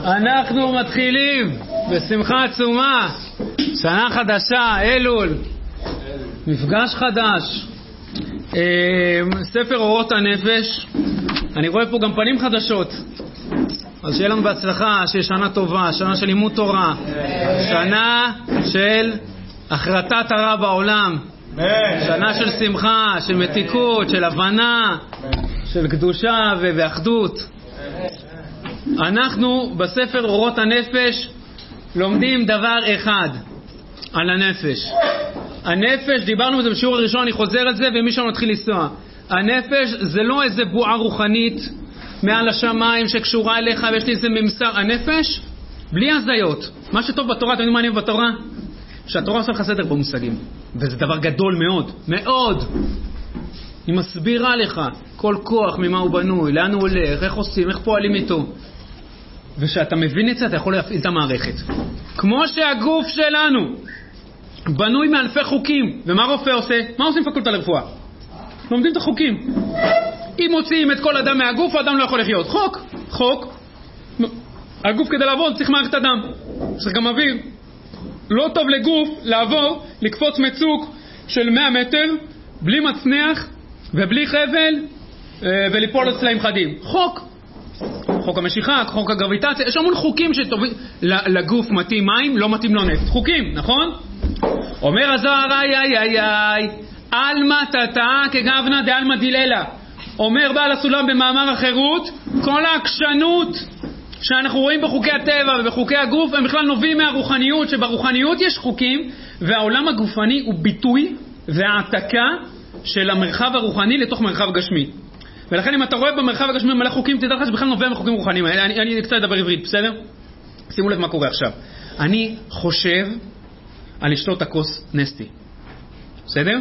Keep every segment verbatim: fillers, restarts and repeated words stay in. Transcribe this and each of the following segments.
אנחנו מתחילים בשמחה עצומה, שנה חדשה, אלול, מפגש חדש, ספר אורות הנפש. אני רואה פה גם פנים חדשות, אז שיהיה לנו בהצלחה, שיהיה שנה טובה, שנה של לימוד תורה, שנה של החרטת הרע בעולם, שנה של שמחה, של מתיקות, של הבנה, של קדושה ואחדות. אנחנו בספר אורות הנפש לומדים דבר אחד על הנפש. הנפש, דיברנו בזה בשיעור הראשון, אני חוזר על זה ומי שם מתחיל לנסוע. הנפש זה לא איזה בועה רוחנית מעל השמיים שקשורה אליך ויש לי איזה ממסר. הנפש בלי הזיות. מה שטוב בתורה, אתם יודעים מה אני אוהב בתורה? שהתורה עושה לך סדר במושגים, וזה דבר גדול מאוד, מאוד. היא מסבירה לך כל כוח ממה הוא בנוי, לאן הוא הולך, איך עושים, איך פועלים איתו. ושאתה מבין את זה, אתה יכול להפעיל את המערכת. כמו שהגוף שלנו בנוי מאלפי חוקים. ומה רופא עושה? מה עושים פקולטה לרפואה? לומדים את החוקים. אם מוציאים את כל אדם מהגוף, האדם לא יכול לחיות. חוק, חוק. הגוף כדי לעבוד צריך מערכת הדם. צריך גם אוויר. לא טוב לגוף לעבור, לקפוץ מצוק של מאה מטר, בלי מצנח ובלי חבל, וליפול על סלעים חדים. חוק. חוק המשיכה, חוק הגרביטציה, יש המון חוקים שטובים. לגוף מתאים מים, לא מתאים לו נפט. חוקים, נכון? אומר הזוהר, איי איי איי איי, אלמה תתה כגבנה דאלמה דיללה. אומר בעל הסולם במאמר החירות, כל העקשנות שאנחנו רואים בחוקי הטבע ובחוקי הגוף הם בכלל נובעים מהרוחניות, שברוחניות יש חוקים, והעולם הגופני הוא ביטוי והעתקה של המרחב הרוחני לתוך מרחב גשמי. ולכן אם אתה רואה במרחב הגשמי מלא חוקים, תדע לך שבכלל נובע מחוקים רוחניים. אני, אני קצת לדבר עברית, בסדר? שימו לב מה קורה עכשיו. אני חושב על לשתות הכוס נסטי. בסדר?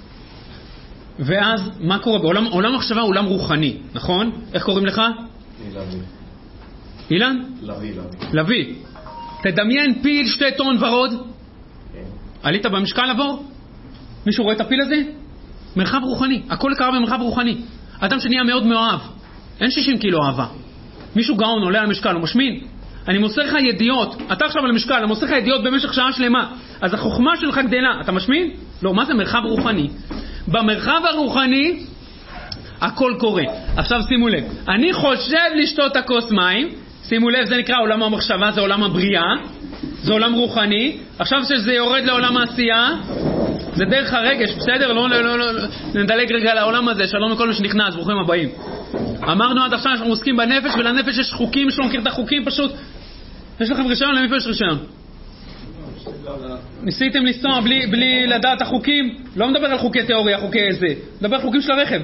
ואז מה קורה? בעולם, עולם מחשבה הוא עולם רוחני, נכון? איך קוראים לך? לוי. אילן? לוי, לוי. לוי. תדמיין פיל שתי טון ורוד. כן. עלית במשקל לעבור? מישהו רואה את הפיל הזה? מרחב רוחני. הכל קרה במרחב רוחני. אדם שנהיה מאוד מאוהב. אין שישים קילו אהבה. מישהו גאון עולה על המשקל, הוא משמין. אני מוסר לך ידיעות. אתה עכשיו על המשקל, אני מוסר לך ידיעות במשך שעה שלמה. אז החוכמה שלך גדלה. אתה משמין? לא, מה זה מרחב רוחני? במרחב הרוחני הכל קורה. עכשיו שימו לב. אני חושב לשתות הכוס מים. שימו לב, זה נקרא עולם המחשבה, זה עולם הבריאה. זה עולם רוחני. עכשיו שזה יורד לעולם העשייה, זה דרך הרגש, בסדר? לא, לא, לא, לא. נדלג רגע לעולם הזה, שלום לכל מי שנכנס, ברוכים הבאים. אמרנו עד עכשיו שאנחנו עוסקים בנפש, ולנפש יש חוקים, שלא מכיר את החוקים פשוט. יש לכם רישיון? למי פה יש רישיון? ניסיתם לנסוע בלי, בלי לדעת החוקים? לא מדבר על חוקי תיאוריה, חוקי איזה. מדבר על חוקים של הרכב.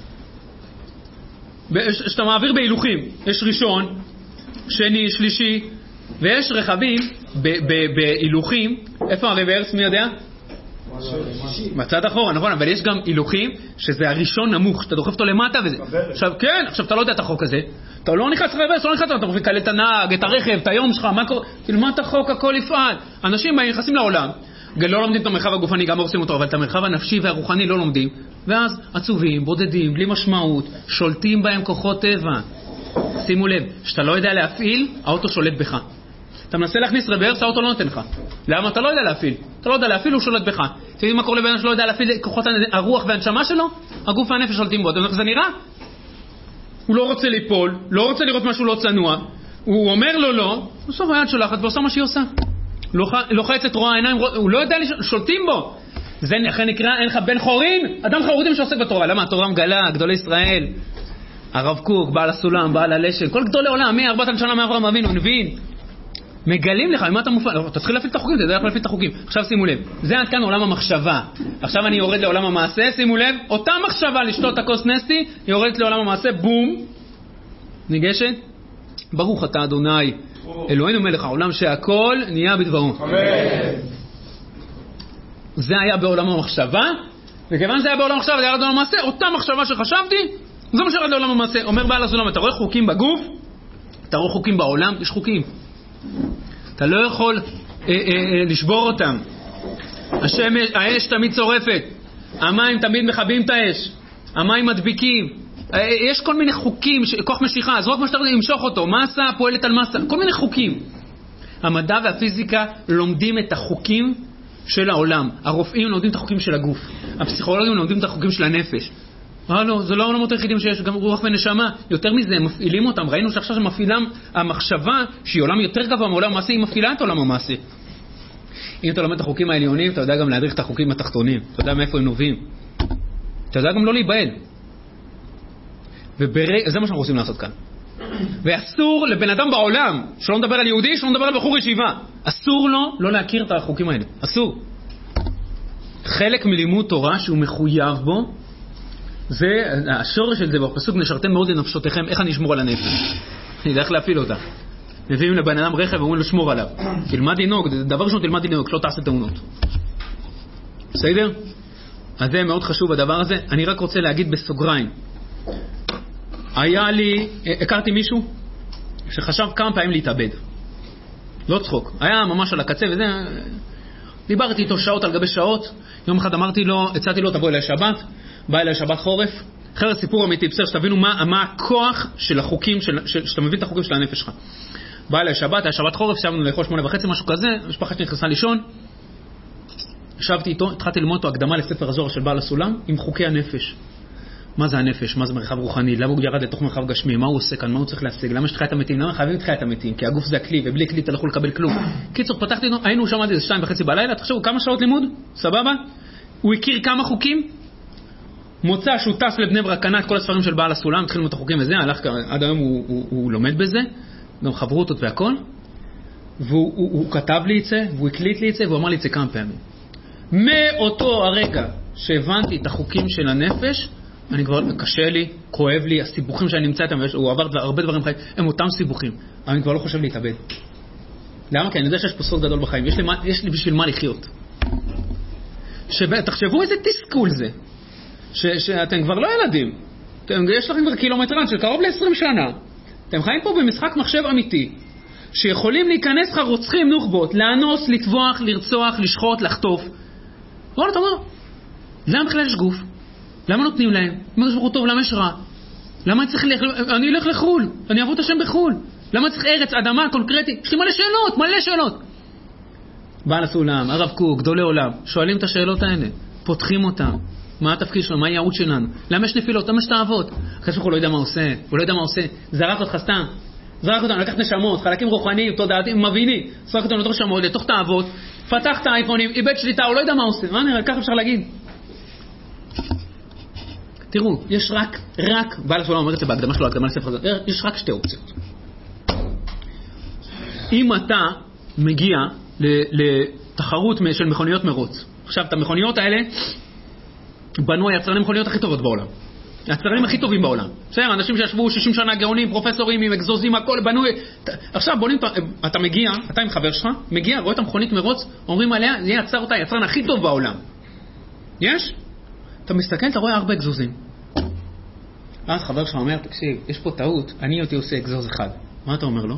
שאתה מעביר בהילוכים. יש ראשון, שני, שלישי, ויש רכבים בהילוכים. איפה הריברס? מי יודע? מצד אחורה, נכון, אבל יש גם הילוכים שזה הראשון נמוך, שאתה דוחף אותו למטה וזה. עכשיו, כן, עכשיו אתה לא יודע את החוק הזה. אתה לא נכנס לרבס, לא נכנס, אתה מוביל כאלה את הנהג, את הרכב, את היום שלך, מה קורה? תלמד את החוק, הכל יפעל. אנשים נכנסים לעולם, לא לומדים את המרחב הגופני, גם עושים אותו, אבל את המרחב הנפשי והרוחני לא לומדים. ואז עצובים, בודדים, בלי משמעות, שולטים בהם כוחות טבע. שימו לב, שאתה לא יודע להפעיל, האוטו שולט בך. אתה מנסה להכניס רברס, האוטו לא נותן לך. למה? אתה לא יודע להפעיל. אתה לא יודע להפעיל, הוא שולט בך. אתם יודעים מה קורה לבן שלא יודע להפעיל כוחות הרוח והנשמה שלו? הגוף והנפש שולטים בו. אתם יודעים איך זה נראה? הוא לא רוצה ליפול, לא רוצה לראות משהו לא צנוע. הוא אומר לו לא, בסוף היד שולחת ועושה מה שהיא עושה. לוחצת, רואה עיניים, הוא לא יודע, שולטים בו. זה לכן נקרא, אין לך בן חורין, אדם חרורים שעוסק בתורה. למה? התורה מגלה, גדולי ישראל, הרב קוק, בעל הסולם, בעל הלשן, כל גדולי עולם, מי ארבעת שנה מאברהם אבינו, נבין. מגלים לך, מה אתה מופע? אתה צריך להפעיל את החוקים, אתה יודע איך להפעיל את החוקים. עכשיו שימו לב, זה עד כאן עולם המחשבה. עכשיו אני יורד לעולם המעשה, שימו לב, אותה מחשבה לשתות הכוס נסטי, יורדת לעולם המעשה, בום, ניגשת, ברוך אתה אדוני, אלוהינו מלך העולם שהכל נהיה בדברו. זה היה בעולם המחשבה, וכיוון זה היה בעולם המחשבה, זה היה לעולם המעשה, אותה מחשבה שחשבתי, זה מה שירד לעולם המעשה. אומר בעל הסולם, אתה רואה חוקים בגוף, אתה רואה חוקים בעולם, יש חוקים. אתה לא יכול אה, אה, אה, לשבור אותם. השמש, האש תמיד צורפת, המים תמיד מכבים את האש, המים מדביקים, יש כל מיני חוקים, כוח משיכה, אז רק מה שאתה רוצה למשוך אותו, מסה פועלת על מסה, כל מיני חוקים. המדע והפיזיקה לומדים את החוקים של העולם. הרופאים לומדים את החוקים של הגוף. הפסיכולוגים לומדים את החוקים של הנפש. אה, לא, זה לא העולמות היחידים שיש, גם רוח ונשמה. יותר מזה, הם מפעילים אותם. ראינו שעכשיו שמפעילם המחשבה, שהיא עולם יותר גבוה מעולם המעשה, היא מפעילה את עולם המעשה. אם אתה לומד את החוקים העליונים, אתה יודע גם להדריך את החוקים התחתונים. אתה יודע מאיפה הם נובעים. אתה יודע גם לא להיבהל. וזה מה שאנחנו רוצים לעשות כאן. ואסור לבן אדם בעולם, שלא מדבר על יהודי, שלא מדבר על בחור ישיבה, אסור לו לא להכיר את החוקים האלה. אסור. חלק מלימוד תורה שהוא מחויב בו, זה, השורש של זה בפסוק, נשרתם מאוד לנפשותיכם, איך אני אשמור על הנפש? אני יודע איך להפעיל אותה. מביאים לבן אדם רכב ואומרים לו שמור עליו. תלמד לנהוג, דבר ראשון תלמד לנהוג, שלא תעשה תאונות. בסדר? אז זה מאוד חשוב הדבר הזה. אני רק רוצה להגיד בסוגריים. היה לי, הכרתי מישהו שחשב כמה פעמים להתאבד. לא צחוק. היה ממש על הקצה וזה, דיברתי איתו שעות על גבי שעות. יום אחד אמרתי לו, הצעתי לו, תבוא אליי שבת. בא אליי שבת חורף. אחרי סיפור אמיתי, בסדר, שתבינו מה, מה הכוח של החוקים, של, של, שאתה מבין את החוקים של הנפש שלך. בא אליי שבת, היה שבת חורף, שבנו לאכול שמונה וחצי, משהו כזה, המשפחה שלי נכנסה לישון. ישבתי איתו, התחלתי ללמוד אותו הקדמה לספר הזוהר של בעל הסולם, עם חוקי הנפש. מה זה הנפש? מה זה מרחב רוחני? למה הוא ירד לתוך מרחב גשמי? מה הוא עושה כאן? מה הוא צריך להשיג? למה יש תחיית המתים? למה חייבים תחיית המתים? כי הגוף זה הכלי, ובלי כלי אתה לא יכול לקבל כלום. קיצור, פתחתי, היינו שם עד איזה שתיים וחצי בלילה, תחשבו כמה שעות לימוד? סבבה? הוא הכיר כמה חוקים? מוצא שהוא טס לבני ברק, קנה את כל הספרים של בעל הסולם, התחיל ללמוד את החוקים וזה, הלך, עד היום הוא, הוא, הוא לומד בזה, גם חברות אותו והכל, והוא הוא, הוא כתב לי את זה, והוא הקליט לי את זה, והוא אמר לי את זה כמה פעמים. מאותו הרגע שהבנתי את החוקים של הנפש, אני כבר, קשה לי, כואב לי, הסיבוכים שאני נמצא איתם, הוא עבר הרבה דברים חיים, הם אותם סיבוכים, אבל אני כבר לא חושב להתאבד. למה? כי אני יודע שיש פה סוד גדול בחיים, יש לי, יש לי בשביל מה לחיות. תחשבו איזה תסכול זה. ש, שאתם כבר לא ילדים, אתם, יש לכם כבר קילומטרן של קרוב ל-עשרים שנה, אתם חיים פה במשחק מחשב אמיתי, שיכולים להיכנס לך רוצחים נוחבות, לאנוס, לטבוח, לרצוח, לשחוט, לחטוף. אבל אתה אומר, למה בכלל יש גוף? למה נותנים להם? מה יש ברוך טוב, למה יש רע? למה אני צריך ללך, אני אלך לחול, אני אעבוד את השם בחול, למה צריך ארץ, אדמה, קונקרטי? יש לי מלא שאלות, מלא שאלות. בעל הסולם, הרב קוק, גדולי עולם, שואלים את השאלות האלה, פותחים אותם. מה התפקיד שלנו? מה הייעוד שלנו? למה יש נפילות? למה יש תאוות? אחרי שהוא לא יודע מה עושה, הוא לא יודע מה עושה. זרק אותך סתם. זרק אותנו, לקח נשמות, חלקים רוחניים, תודעתיים, מבינים. זרק אותנו לתוך נשמות, לתוך תאוות, פתח את האייפונים, איבד שליטה, הוא לא יודע מה עושה. מה נראה? ככה אפשר להגיד. תראו, יש רק, רק, בעל הסולם אומר את זה בהקדמה שלו, הקדמה לספר הזה, יש רק שתי אופציות. אם אתה מגיע לתחרות של מכוניות מרוץ, עכשיו, את המכוניות האלה בנו היצרנים מכוניות הכי טובות בעולם. היצרנים הכי טובים בעולם. בסדר, אנשים שישבו שישים שנה גאונים, פרופסורים עם אקזוזים, הכל בנו. עכשיו בונים, אתה מגיע, אתה עם חבר שלך, מגיע, רואה את המכונית מרוץ, אומרים עליה, זה יצר אותה היצרן הכי טוב בעולם. יש? אתה מסתכל, אתה רואה ארבע אקזוזים. אז חבר שלך אומר, תקשיב, יש פה טעות, אני אותי עושה אקזוז אחד. מה אתה אומר לו?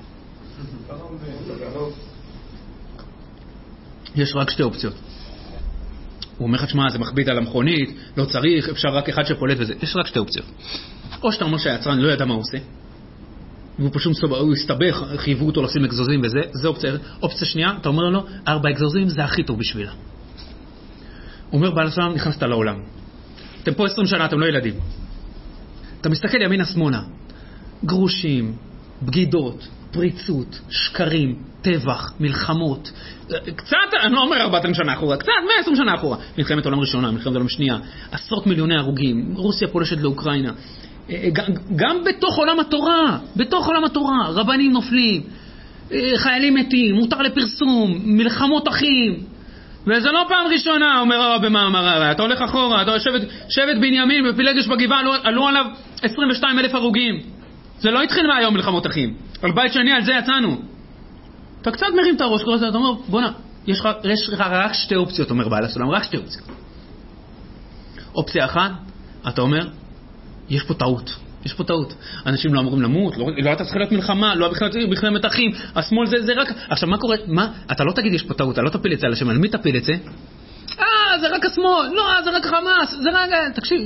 יש רק שתי אופציות. הוא אומר לך, שמה, זה מכביד על המכונית, לא צריך, אפשר רק אחד שפולט וזה. יש רק שתי אופציות. או שאתה אומר שהיצרן לא ידע מה הוא עושה, והוא פשוט הוא הסתבך, חייבו אותו לשים אקזוזים וזה, זה אופציה. אופציה שנייה, אתה אומר לו, ארבע אקזוזים זה הכי טוב בשבילה. הוא אומר, בעל הסולם, נכנסת לעולם. אתם פה עשרים שנה, אתם לא ילדים. אתה מסתכל ימינה שמאלה, גרושים, בגידות, פריצות, שקרים, טבח, מלחמות. קצת, אני לא אומר ארבעת שנה אחורה, קצת מאה ועשרים שנה אחורה. מלחמת עולם ראשונה, מלחמת עולם שנייה, עשרות מיליוני הרוגים, רוסיה פולשת לאוקראינה. גם, גם בתוך עולם התורה, בתוך עולם התורה, רבנים נופלים, חיילים מתים, מותר לפרסום, מלחמות אחים. וזה לא פעם ראשונה, אומר הרב במאמר הרי. אתה הולך אחורה, אתה שבט, שבט בנימין בפילגש בגבעה, עלו, עלו עליו עשרים ושניים אלף הרוגים. זה לא התחיל מהיום מלחמות אחים. על בית שני, על זה יצאנו. אתה קצת מרים את הראש, אתה אומר, בוא נע, יש לך, יש לך רק שתי אופציות, אומר בעל הסולם, רק שתי אופציות. אופציה אחת, אתה אומר, יש פה טעות. יש פה טעות. אנשים לא אמורים למות, לא, לא אתה צריך להיות מלחמה, לא בכלל, בכלל מתחים, השמאל זה, זה רק... עכשיו, מה קורה? מה? אתה לא תגיד יש פה טעות, אתה לא תפיל את זה על השם, על מי תפיל את זה? אה, זה רק השמאל, לא, זה רק חמאס, זה רק... תקשיב,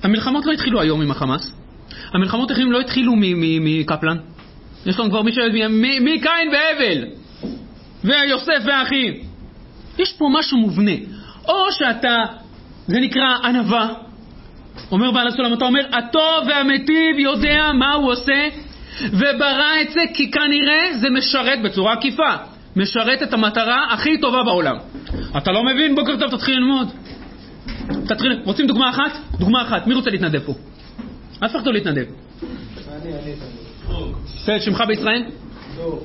המלחמות לא התחילו היום עם החמאס. המלחמות לא התחילו מקפלן. יש לנו כבר מישהו מקין והבל ויוסף והאחים. יש פה משהו מובנה. או שאתה, זה נקרא ענווה, אומר בעל הסולם, אתה אומר הטוב והמטיב יודע מה הוא עושה וברא את זה, כי כנראה זה משרת בצורה עקיפה, משרת את המטרה הכי טובה בעולם. אתה לא מבין? בוקר טוב, תתחיל ללמוד. תתחיל. רוצים דוגמה אחת? דוגמה אחת. מי רוצה להתנדב פה? אף אחד לא להתנדב. אני, אני אתנדב. זה שמך בישראל? דור.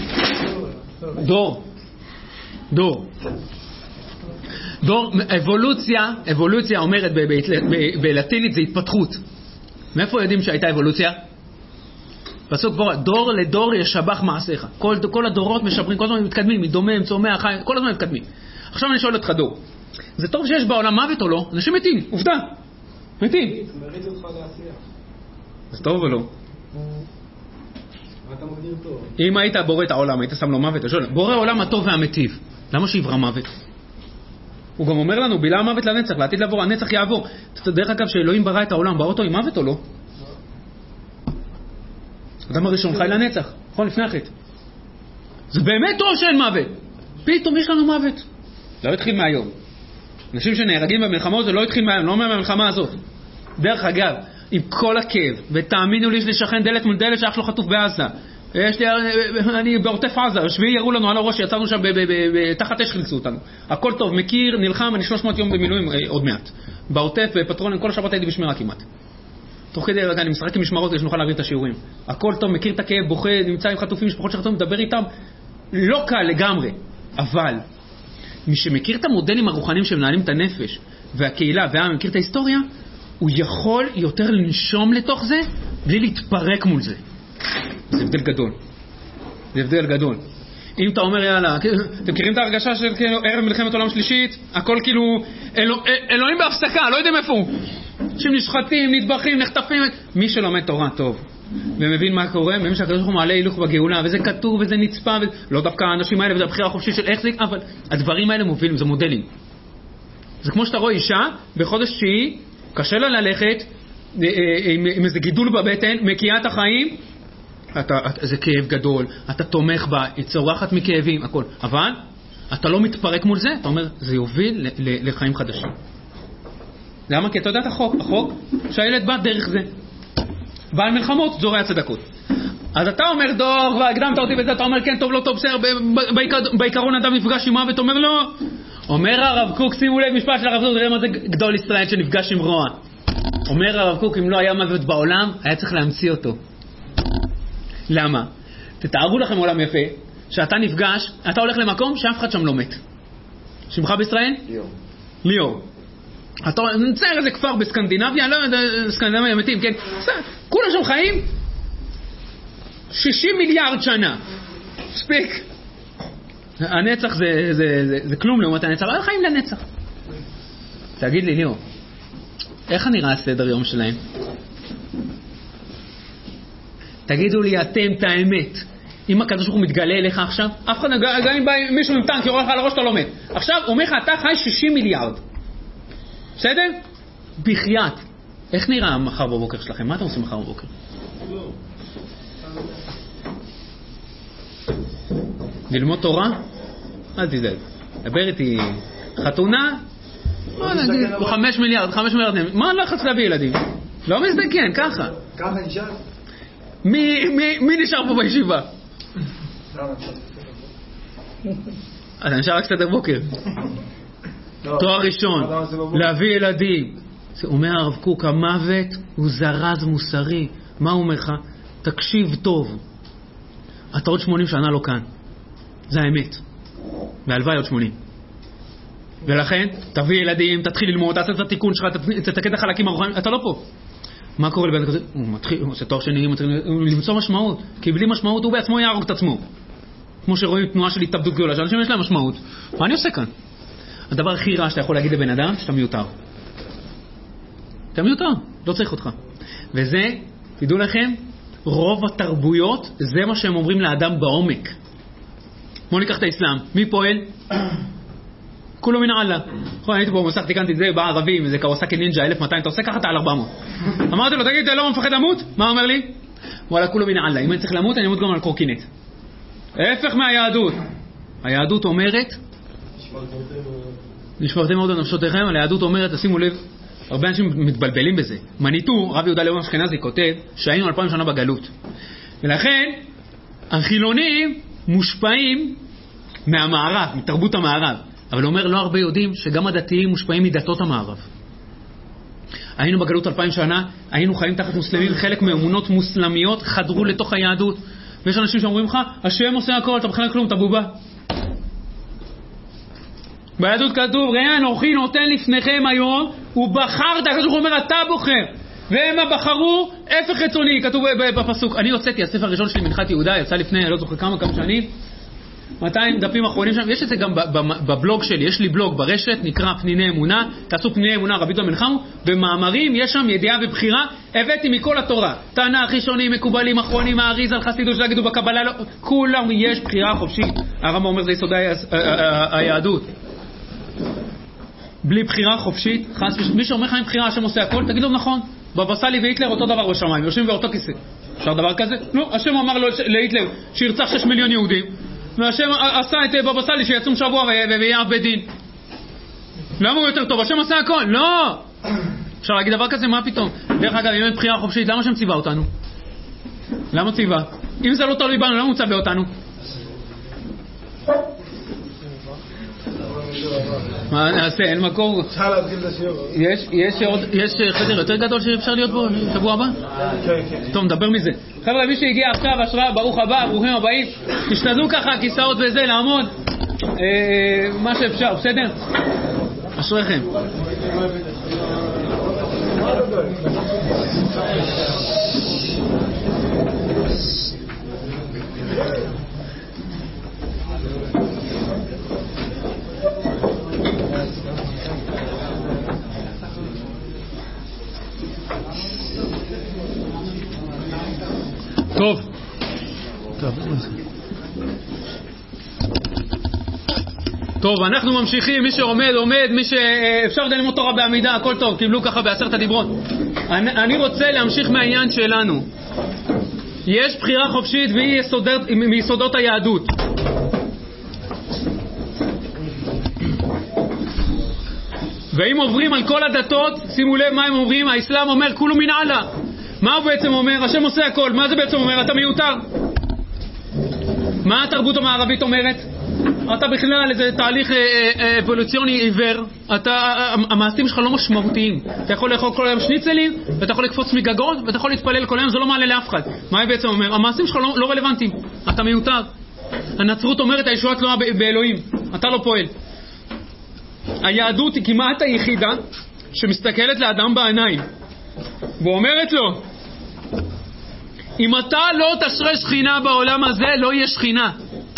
דור. דור. דור, אבולוציה, אבולוציה אומרת בלטינית זה התפתחות. מאיפה יודעים שהייתה אבולוציה? פסוק כבר, דור לדור ישבח מעשיך. כל, כל הדורות משברים, כל הזמן מתקדמים, מדומם, צומח, חי, כל הזמן מתקדמים. עכשיו אני שואל אותך דור, זה טוב שיש בעולם מוות או לא? אנשים מתים, עובדה. מתים. מריץ אותך לעשייה. זה טוב או לא? מה אתה מגדיר טוב? אם היית בורא את העולם, היית שם לו מוות, בורא העולם הטוב והמטיב. למה שיברא מוות? הוא גם אומר לנו, בילה מוות לנצח, לעתיד לעבור, הנצח יעבור. דרך אגב, שאלוהים ברא את העולם, ברא אותו עם מוות או לא? אדם הראשון חי לנצח, נכון? לפני החטא. זה באמת טוב שאין מוות. פתאום יש לנו מוות. לא התחיל מהיום. אנשים שנהרגים במלחמות, זה לא התחיל מהיום, לא מהמלחמה הזאת. דרך אגב, עם כל הכאב, ותאמינו לי, יש לי שכן דלת מול דלת שאח שלו חטוף בעזה. יש לי, אני בעוטף עזה, שביעי יראו לנו על הראש, יצאנו שם תחת אש חילצו אותנו. הכל טוב, מכיר, נלחם, אני שלוש מאות יום במילואים עוד מעט. בעוטף, בפטרון, כל השבת הייתי בשמירה כמעט. תוך כדי רגע, אני משחק עם משמרות כדי שנוכל להעביר את השיעורים. הכל טוב, מכיר את הכאב, בוכה, נמצא עם חטופים, משפחות שחטופים, מדבר איתם. לא קל לגמרי, אבל מי שמכיר את המודלים הרוחניים שמנהלים את הנפש והקהילה והעם, מכיר את ההיסטוריה, הוא יכול יותר לנשום לתוך זה בלי להתפרק מול זה. זה הבדל גדול. זה הבדל גדול. אם אתה אומר, יאללה, אתם מכירים את ההרגשה של ערב מלחמת עולם שלישית? הכל כאילו, אלוה, אלוהים בהפסקה, לא יודעים איפה הוא. אנשים נשחטים, נטבחים, נחטפים. מי שלומד תורה טוב ומבין מה קורה, מבין שהקדוש ברוך הוא מעלה הילוך בגאולה, וזה כתוב וזה נצפה, וזה... לא דווקא האנשים האלה, וזה הבחירה החופשית של איך זה, אבל הדברים האלה מובילים, זה מודלים. זה כמו שאתה רואה אישה, בחודש תשיעי, קשה לה ללכת, עם איזה גידול בבטן, מקיאה את החיים, אתה, זה כאב גדול, אתה תומך בה, היא צורחת מכאבים, הכל. אבל אתה לא מתפרק מול זה, אתה אומר, זה יוביל ל- ל- לחיים חדשים. למה? כי אתה יודע את החוק, החוק שהילד בא דרך זה. בעל מלחמות, זורע צדקות. אז אתה אומר, דור, כבר הקדמת אותי בזה, אתה אומר, כן, טוב, לא טוב, בסדר, בעיקרון אדם נפגש עם מוות, אומר, לא. אומר הרב קוק, שימו לב, משפט של הרב קוק, תראה מה זה גדול ישראל שנפגש עם רוע. אומר הרב קוק, אם לא היה מוות בעולם, היה צריך להמציא אותו. למה? תתארו לכם עולם יפה, שאתה נפגש, אתה הולך למקום שאף אחד שם לא מת. שמך בישראל? ליאור. ליאור. אתה נצייר איזה כפר בסקנדינביה, לא יודע, סקנדינביה מתים, כן? כולם שם חיים שישים מיליארד שנה. ספיק. הנצח זה, זה, זה, זה כלום לעומת הנצח, אבל חיים לנצח. תגיד לי, ליאור, איך נראה הסדר יום שלהם? תגידו לי אתם את האמת. אם הקדוש ברוך הוא מתגלה אליך עכשיו, אף אחד, גם אם בא מישהו עם טנק יורה לך על הראש, אתה לא מת. עכשיו, אומר לך, אתה חי שישים מיליארד. בסדר? בחייאת. איך נראה מחר בבוקר שלכם? מה אתם עושים מחר בבוקר? ללמוד תורה? אל תדאג. דבר איתי חתונה? מה נגיד? חמש מיליארד, חמש מיליארד. מה הלחץ להביא ילדים? לא מזדקן, ככה. ככה נשאר? מי, מי, מי נשאר פה בישיבה? אתה נשאר רק סדר בוקר. תואר ראשון, להביא ילדים. אומר הרב קוק, המוות הוא זרז מוסרי. מה הוא אומר לך? תקשיב טוב. אתה עוד שמונים שנה לא כאן. זה האמת. והלוואי עוד שמונים. ולכן, תביא ילדים, תתחיל ללמוד, תעשה את התיקון שלך, תתקד את החלקים הרוחניים. אתה לא פה. מה קורה לבן כזה? הוא מתחיל, הוא עושה תואר שני, הוא מתחיל למצוא משמעות. כי בלי משמעות הוא בעצמו יהרוג את עצמו. כמו שרואים תנועה של התאבדות גדולה, שאנשים יש להם משמעות. מה אני עושה כאן? הדבר הכי רע שאתה יכול להגיד לבן אדם, שאתה מיותר. אתה מיותר, לא צריך אותך. וזה, תדעו לכם, רוב התרבויות, זה מה שהם אומרים לאדם בעומק. בואו ניקח את האסלאם. מי פועל? כולו מן אללה. נכון, הייתי פה במוסך, תיקנתי את זה בערבים, איזה קוואסקי נינג'ה אלף ומאתיים, אתה עושה ככה, אתה על ארבע מאות. אמרתי לו, תגיד, אתה לא מפחד למות? מה אומר לי? וואלה, כולו מן אללה. אם אני צריך למות, אני אמות גם על קורקינט. ההפך מהיהדות. היהדות אומרת, נשמרתם מאוד על נפשותיכם, אבל היהדות אומרת, תשימו לב, הרבה אנשים מתבלבלים בזה. מניטו, רב יהודה לאון אשכנזי כותב, שהיינו אלפיים שנה בגלות. ולכן, החילונים מושפעים מהמערב, מתרבות המערב. אבל אומר, לא הרבה יודעים שגם הדתיים מושפעים מדתות המערב. היינו בגלות אלפיים שנה, היינו חיים תחת מוסלמים, חלק מאמונות מוסלמיות חדרו לתוך היהדות. ויש אנשים שאומרים לך, השם עושה הכל, אתה בכלל כלום, אתה בובה. ביהדות כתוב, ראה אנוכי נותן לפניכם היום, הוא בחר, הוא אומר, אתה בוחר. והם בחרו, הפך חיצוני, כתוב בפסוק. אני הוצאתי, הספר הראשון שלי, מנחת יהודה, יצא לפני, לא זוכר כמה, כמה שנים, מאתיים דפים אחרונים שם, יש את זה גם בבלוג שלי, יש לי בלוג ברשת, נקרא פניני אמונה, תעשו פניני אמונה, רבי דוד בן חמו, במאמרים יש שם ידיעה ובחירה, הבאתי מכל התורה, תנ"ך, ראשונים, מקובלים, אחרונים, האריז, על חסידות שלהגידו בקבלה, לא, כולם יש בחירה חופשית, הרמב"ם אומר זה יסוד היהדות. בלי בחירה חופשית, מי שאומר לך עם בחירה השם עושה הכל, תגיד לו נכון, בבא סאלי והיטלר אותו דבר בשמיים, יושבים באותו כיסא, אפשר דבר כזה? לא, השם אמר לו להיטלר שירצח שש מיליון יהודים, והשם עשה את בבא סאלי שיצום שבוע ויהיה בדין. למה הוא יותר טוב? השם עשה הכל? לא! אפשר להגיד דבר כזה? מה פתאום? דרך אגב, אם אין בחירה חופשית, למה השם ציווה אותנו? למה ציווה? אם זה לא תלוי בנו, למה הוא צווה אותנו? מה נעשה? אין מקור? צריכה להתחיל את השיעור. יש חדר יותר גדול שאפשר להיות בו שבוע הבא? כן, כן. טוב, נדבר מזה. חבר'ה, מי שהגיע עכשיו, אשרה, ברוך הבא, ברוכים הבאים. תשתדלו ככה, כיסאות וזה, לעמוד. מה שאפשר, בסדר? אשריכם. טוב. טוב, אנחנו ממשיכים, מי שעומד, עומד, מי שאפשר ללמוד תורה בעמידה, הכל טוב, קיבלו ככה בעשרת הדיברות. אני, אני רוצה להמשיך מהעניין שלנו. יש בחירה חופשית והיא יסודות, מיסודות היהדות. ואם עוברים על כל הדתות, שימו לב מה הם אומרים, האסלאם אומר כולו מן אללה. מה הוא בעצם אומר? השם עושה הכל. מה זה בעצם אומר? אתה מיותר. מה התרבות המערבית אומרת? אתה בכלל איזה תהליך אבולוציוני עיוור. אתה, המעשים שלך לא משמעותיים. אתה יכול לאכול כל היום שניצלים, ואתה יכול לקפוץ מגגות, ואתה יכול להתפלל כל היום, זה לא מעלה לאף אחד. מה הוא בעצם אומר? המעשים שלך לא, לא רלוונטיים. אתה מיותר. הנצרות אומרת, הישועת לא באלוהים. אתה לא פועל. היהדות היא כמעט היחידה שמסתכלת לאדם בעיניים ואומרת לו, אם אתה לא תשרה שכינה בעולם הזה, לא יהיה שכינה.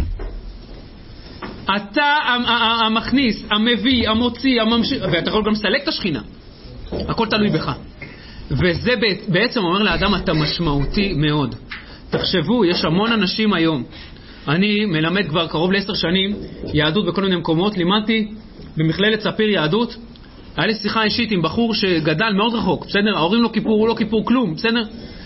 אתה המכניס, המביא, המוציא, הממשיך, ואתה יכול גם לסלק את השכינה. הכל תלוי בך. וזה בעצם אומר לאדם, אתה משמעותי מאוד. תחשבו, יש המון אנשים היום. אני מלמד כבר קרוב לעשר שנים יהדות בכל מיני מקומות. לימדתי במכללת ספיר יהדות. היה לי שיחה אישית עם בחור שגדל מאוד רחוק, בסדר? ההורים לא כיפור, הוא לא כיפור כלום, בסדר?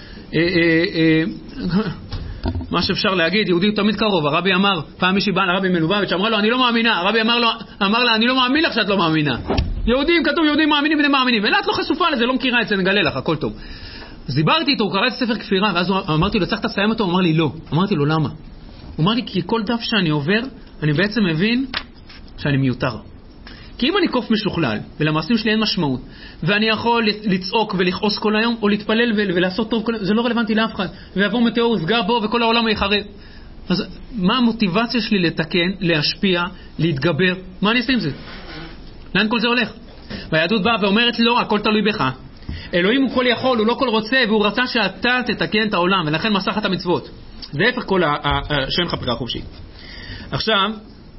מה שאפשר להגיד, יהודי הוא תמיד קרוב. הרבי אמר, פעם מישהי באה לרבי מלובביץ', אמרה לו, אני לא מאמינה. הרבי אמר לו, אמר לה, אני לא מאמין לך שאת לא מאמינה. יהודים, כתוב יהודים מאמינים בני מאמינים. אלא את לא חשופה לזה, לא מכירה את זה, נגלה לך, הכל טוב. אז דיברתי איתו, הוא קרא את ספר כפירה, ואז אמרתי לו, צריך תסיים אותו? הוא אמר לי, לא. אמרתי לו, למה? הוא אמר לי, כי כל דף שאני עובר, אני בעצם מבין שאני מיותר. כי אם אני קוף משוכלל, ולמעשים שלי אין משמעות, ואני יכול לצעוק ולכעוס כל היום, או להתפלל ולעשות טוב כל היום, זה לא רלוונטי לאף אחד. ויבוא מטאור, יפגע בו, וכל העולם יחרב. אז מה המוטיבציה שלי לתקן, להשפיע, להתגבר? מה אני אעשה עם זה? לאן כל זה הולך? והיהדות באה ואומרת לו, הכל תלוי בך. אלוהים הוא כל יכול, הוא לא כל רוצה, והוא רצה שאתה תתקן את העולם, ולכן מסך את המצוות. זה הפך כל שאין לך בחירה חופשית. עכשיו,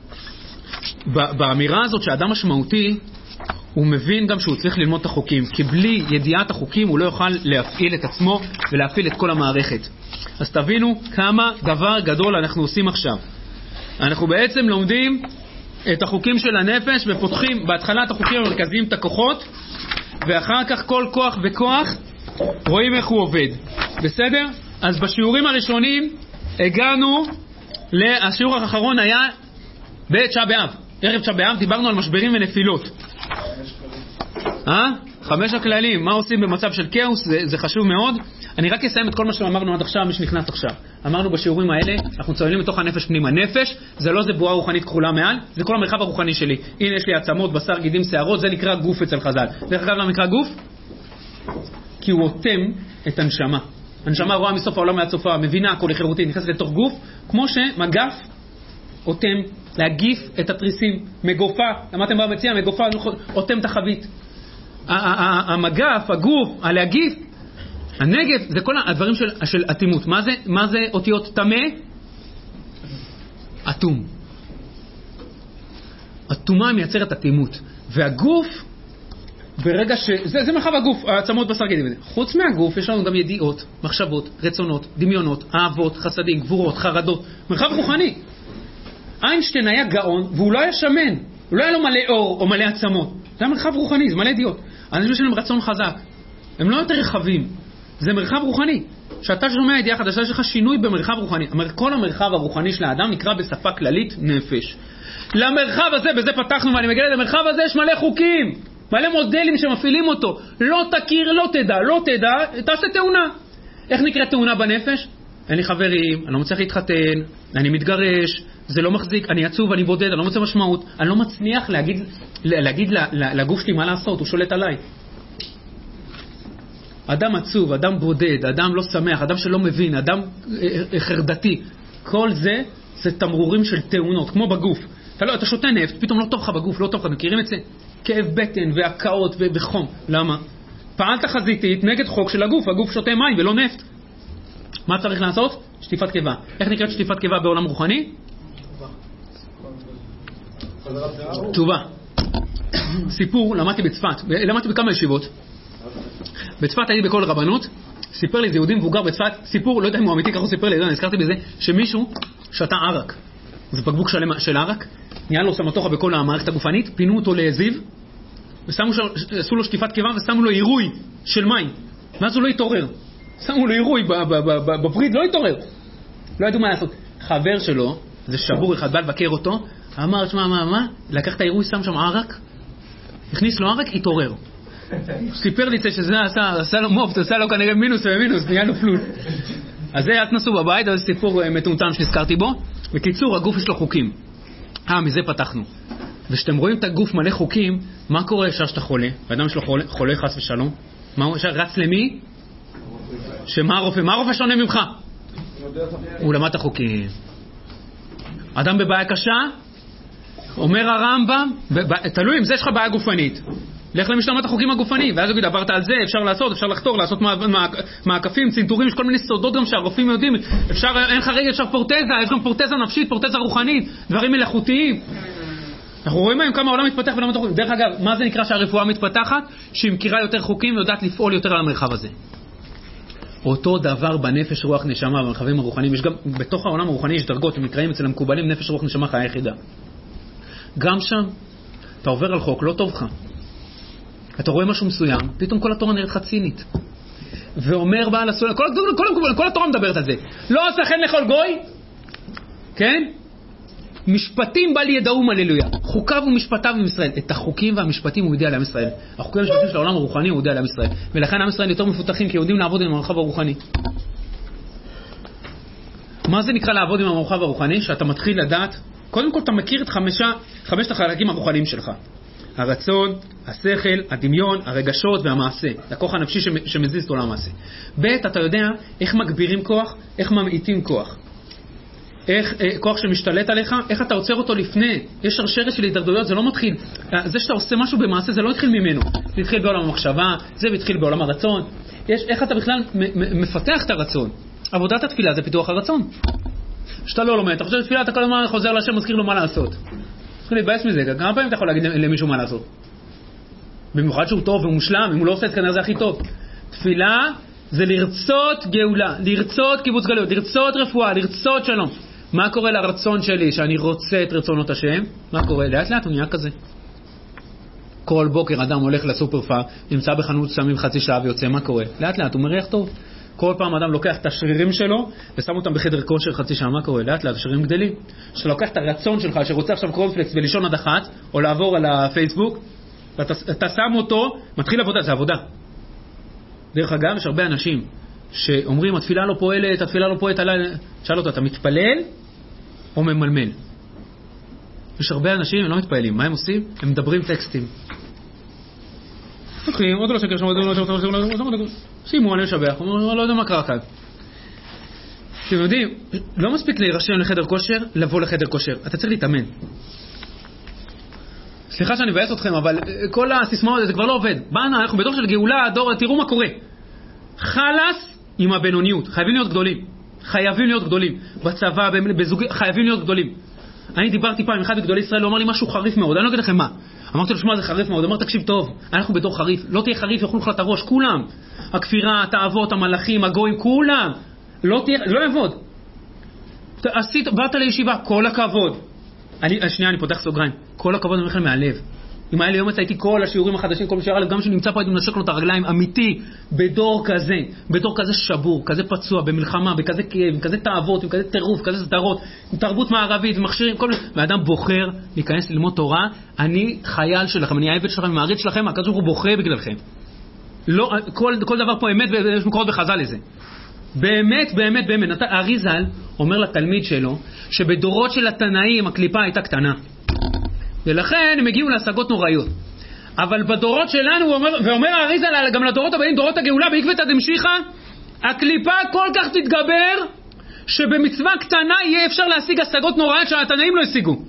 באמירה הזאת שהאדם משמעותי, הוא מבין גם שהוא צריך ללמוד את החוקים, כי בלי ידיעת החוקים הוא לא יוכל להפעיל את עצמו ולהפעיל את כל המערכת. אז תבינו כמה דבר גדול אנחנו עושים עכשיו. אנחנו בעצם לומדים את החוקים של הנפש ופותחים בהתחלה את החוקים המרכזיים, את הכוחות, ואחר כך כל כוח וכוח רואים איך הוא עובד. בסדר? אז בשיעורים הראשונים הגענו, השיעור האחרון היה בתשעה באב, ערב תשעה באב, דיברנו על משברים ונפילות. אה? חמש הכללים, מה עושים במצב של כאוס, זה, זה חשוב מאוד. אני רק אסיים את כל מה שאמרנו עד עכשיו, מי שנכנס עכשיו. אמרנו בשיעורים האלה, אנחנו צוללים מתוך הנפש פנימה. נפש, זה לא זה בועה רוחנית כחולה מעל, זה כל המרחב הרוחני שלי. הנה יש לי עצמות, בשר, גידים, שערות, זה נקרא גוף אצל חז"ל. דרך אגב, למה נקרא גוף? כי הוא אוטם את הנשמה. הנשמה רואה מסוף העולם ועד סופה, מבינה הכל לחירותי, נכנסת לתוך גוף, כמו שמגף אוטם להגיף את התריסים, מגופה, למדתם במציאה, מגופה אוטם את החבית. המגף, הגוף, הלהגיף, הנגף, זה כל הדברים של, של אטימות. מה זה, מה זה אותיות תמה? אטום. אטומה מייצרת אטימות. והגוף, ברגע ש... זה, זה מרחב הגוף, העצמות בשר גידים. חוץ מהגוף יש לנו גם ידיעות, מחשבות, רצונות, דמיונות, אהבות, חסדים, גבורות, חרדות. מרחב רוחני. איינשטיין היה גאון, והוא לא היה שמן. הוא לא היה לו מלא אור או מלא עצמות. זה היה מרחב רוחני, זה מלא ידיעות. אנשים שלהם רצון חזק. הם לא יותר רחבים. זה מרחב רוחני. כשאתה שומע ידיעה חדשה, יש לך שינוי במרחב רוחני. כל המרחב הרוחני של האדם נקרא בשפה כללית נפש. למרחב הזה, בזה פתחנו ואני מגלה, למרחב הזה יש מלא חוקים, מלא מודלים שמפעילים אותו. לא תכיר, לא תדע, לא תדע, תעשה תאונה. איך נקראת תאונה בנפש? אין לי חברים, אני לא מצליח להתחתן, אני מתגרש, זה לא מחזיק, אני עצוב, אני בודד, אני לא מוצא משמעות, אני לא מצליח להגיד, להגיד לגוף שלי מה לעשות, הוא שולט עליי. אדם עצוב, אדם בודד, אדם לא שמח, אדם שלא מבין, אדם חרדתי, כל זה זה תמרורים של תאונות, כמו בגוף. אתה, לא, אתה שותה נפט, פתאום לא טוב לך בגוף, לא טוב לך, מכירים את זה? כאב בטן והקאות וחום. למה? פעלת חזיתית נגד חוק של הגוף, הגוף שותה מים ולא נפט. מה צריך לעשות? שטיפת קיבה. איך נקראת שטיפת קיבה בעולם רוחני? תשובה. סיפור, למדתי בצפת, למדתי בכמה ישיבות. בצפת הייתי בכל רבנות, סיפר לי, זה יהודי מבוגר בצפת, סיפור, לא יודע אם הוא אמיתי, ככה הוא סיפר לי, אני הזכרתי בזה, שמישהו שתה ערק. זה בקבוק שלם של ערק, נהיה לו סמטוחה בכל המערכת הגופנית, פינו אותו להזיב, ועשו לו שטיפת קיבה ושמו לו עירוי של מים. ואז הוא לא התעורר. שמו לו עירוי בפריד, לא התעורר. לא ידעו מה לעשות. חבר שלו, זה שבור אחד, בא לבקר אותו, אמר, שמה, מה, מה? לקח את העירוי, שם שם ערק, הכניס לו ערק, התעורר. סיפר לי שזה עשה, עשה לו מופת, עשה לו כנראה מינוס ומינוס, נהיה לו פלוס. אז זה התנסו בבית, זה סיפור מטומטם שנזכרתי בו. בקיצור, הגוף יש לו חוקים. אה, מזה פתחנו. ושאתם רואים את הגוף מלא חוקים, מה קורה ישר שאתה חולה? האדם שלו חולה, חולה חס ושלום. מה הוא ישר רץ למי? שמה הרופא? מה הרופא שונה ממך? הוא למד את החוקים. אדם בבעיה קשה, אומר הרמב"ם, תלוי אם זה יש לך בעיה גופנית. לך למשלמת החוקים הגופניים, ואז הוא עברת על זה, אפשר לעשות, אפשר לחתור, לעשות מעקפים, צינטורים, יש כל מיני סודות גם שהרופאים יודעים, אפשר, אין לך רגע, אפשר פורטזה, יש גם פורטזה נפשית, פורטזה רוחנית, דברים מלאכותיים. אנחנו רואים היום כמה העולם מתפתח ולמה תחוקים. דרך אגב, מה זה נקרא שהרפואה מתפתחת? שהיא מכירה יותר חוקים ויודעת לפעול יותר על המרחב הזה. אותו דבר בנפש רוח נשמה, במרחבים הרוחניים, יש גם, בתוך העולם הרוחני יש דרגות, הם נקראים אצל המקובלים נפש רוח נשמה חיה יחידה. גם שם, אתה עובר על חוק, לא טוב לך. אתה רואה משהו מסוים, פתאום כל התורה נראית חצינית. ואומר בעל הסולם, כל, כל, כל, כל התורה מדברת על זה. לא עשה חן לכל גוי, כן? משפטים בל ידעום, הללויה. חוקיו ומשפטיו עם ישראל. את החוקים והמשפטים הוא יודע לעם ישראל. החוקים והמשפטים של העולם הרוחני הוא יודע לעם ישראל. ולכן עם ישראל יותר מפותחים, כי יודעים לעבוד עם המרחב הרוחני. מה זה נקרא לעבוד עם המרחב הרוחני? שאתה מתחיל לדעת, קודם כל אתה מכיר את חמישה, חמשת החלקים הרוחניים שלך. הרצון, השכל, הדמיון, הרגשות והמעשה. זה הכוח הנפשי שמזיז אותו למעשה. ב' אתה יודע איך מגבירים כוח, איך ממעיטים כוח. איך כוח שמשתלט עליך, איך אתה עוצר אותו לפני. יש שרשרת של התדרדויות, זה לא מתחיל. זה שאתה עושה משהו במעשה, זה לא התחיל ממנו. זה התחיל בעולם המחשבה, זה התחיל בעולם הרצון. יש, איך אתה בכלל מפתח את הרצון. עבודת התפילה זה פיתוח הרצון. שאתה לא לומד, אתה חושב שתפילה, אתה כל הזמן חוזר לשם, מזכיר לו מה לעשות. צריך להתבאס מזה, כמה פעמים אתה יכול להגיד למישהו מה לעשות? במיוחד שהוא טוב ומושלם, אם הוא לא עושה את כנראה זה הכי טוב. תפילה זה לרצות גאולה, לרצות קיבוץ גלויות, לרצות רפואה, לרצות שלום. מה קורה לרצון שלי שאני רוצה את רצונות השם? מה קורה? לאט לאט הוא נהיה כזה. כל בוקר אדם הולך לסופר פארם, נמצא בחנות סמים חצי שעה ויוצא, מה קורה? לאט לאט הוא מריח טוב. כל פעם אדם לוקח את השרירים שלו ושם אותם בחדר כושר חצי שעה, מה קורה? לאט לאט השרירים גדלים. כשאתה לוקח את הרצון שלך שרוצה עכשיו קורנפלקס ולישון עד אחת, או לעבור על הפייסבוק, ואתה אתה שם אותו, מתחיל עבודה, זה עבודה. דרך אגב, יש הרבה אנשים שאומרים, התפילה לא פועלת, התפילה לא פועלת עליי. שאל אותו, אתה מתפלל או ממלמל? יש הרבה אנשים, הם לא מתפעלים. מה הם עושים? הם מדברים טקסטים. הולכים, עוד לא שקר שם, עוד לא שקר שם, שימו, אני משבח, לא יודע מה קרה כאן. אתם יודעים, לא מספיק להירשם לחדר כושר, לבוא לחדר כושר. אתה צריך להתאמן. סליחה שאני מבאס אתכם, אבל כל הסיסמאות זה כבר לא עובד. באנה, אנחנו בדור של גאולה, הדור, תראו מה קורה. חלס עם הבינוניות. חייבים להיות גדולים. חייבים להיות גדולים. בצבא, בזוג... חייבים להיות גדולים. אני דיברתי פעם עם אחד בגדולי ישראל, הוא אמר לי משהו חריף מאוד. אני לא אגיד לכם מה. אמרתי לו, שמע, זה חריף מאוד. הוא אמר, תקשיב טוב, אנחנו בתור חריף. לא תהיה חריף, יאכלו לך את הראש, כולם. הכפירה, התאוות, המלאכים, הגויים, כולם. לא תהיה, לא יעבוד. עשית, באת לישיבה, כל הכבוד. אני, שנייה, אני פותח סוגריים. כל הכבוד, אני אומר לכם מהלב. אם היה לי יום הייתי כל השיעורים החדשים, כל מי שירה לב, גם שנמצא פה, הייתי מנשק לו את הרגליים, אמיתי, בדור כזה, בדור כזה שבור, כזה פצוע, במלחמה, בכזה כאב, כזה תאוות, עם כזה טירוף, כזה סדרות, עם תרבות מערבית, מכשירים, כל מיני, ואדם בוחר להיכנס ללמוד תורה, אני חייל שלכם, אני העבד שלכם, מעריץ שלכם, הקדוש ברוך הוא בוכה בגללכם. לא, כל, כל דבר פה אמת, ויש מקורות בחז"ל לזה. באמת, באמת, באמת. אריזל אומר לתלמיד שלו, שבדורות של התנאים הקליפה הייתה קטנה. ולכן הם הגיעו להשגות נוראיות. אבל בדורות שלנו, הוא אומר, ואומר אריזל גם לדורות הבאים, דורות הגאולה בעקבתא דמשיחא, הקליפה כל כך תתגבר, שבמצווה קטנה יהיה אפשר להשיג השגות נוראיות שהתנאים לא השיגו.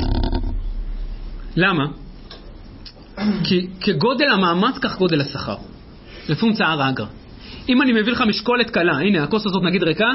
למה? כי כגודל המאמץ כך גודל השכר. לפום צער אגר. אם אני מביא לך משקולת קלה, הנה, הכוס הזאת נגיד ריקה,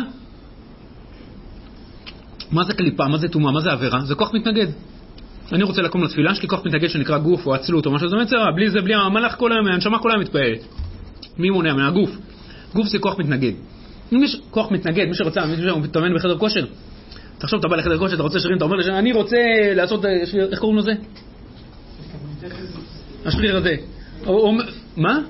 מה זה קליפה, מה זה תומה, מה זה עבירה? זה כוח מתנגד. אני רוצה לקום לתפילה, יש לי כוח מתנגד שנקרא גוף או עצלות או משהו, זה מצרה, בלי זה, בלי המלאך כל היום, הנשמה כל היום מתפעלת. מי מונע? מהגוף. גוף זה כוח מתנגד. אם יש כוח מתנגד, מי שרוצה, מי שמתאמן בחדר כושר, תחשוב, אתה בא לחדר כושר, אתה רוצה שרירים, אתה אומר לשם, אני רוצה לעשות, איך קוראים לו זה? השריר הזה. מה?